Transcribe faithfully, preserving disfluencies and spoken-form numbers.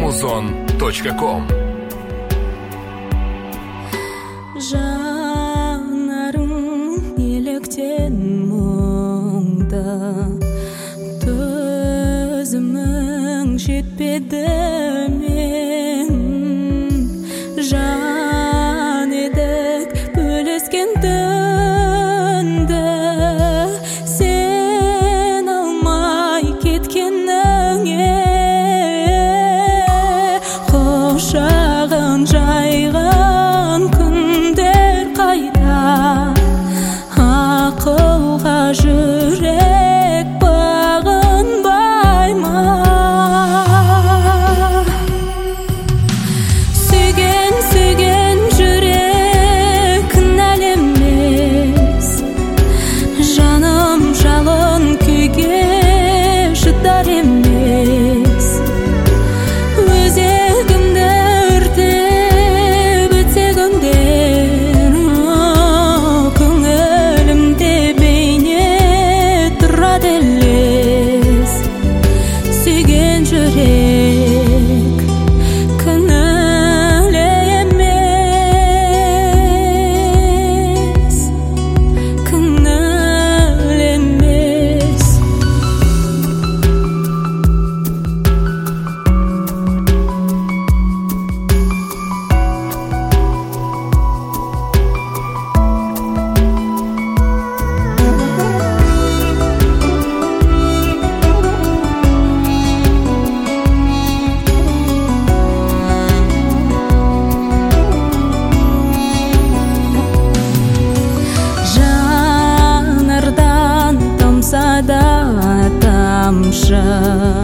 amazon точка ком. Жанарың неліктен мұңда, төзімің жетпеді мен. Жан едік бөліскен түнді, сен алмай кеткеніңе. Құшағын жайған күндер қайда, ақылға жүрек бағынбай ма? Сүйген, сүйген жүрек кінәлі емес, жаным жалын күйге шыдар емес. Өзегімді өртеп өтсе күндер, көңілімде бейне тұрады елес. Сүйген жүрек кінәлі емес, кінәлі емес. Жанардан тамса да тамшы,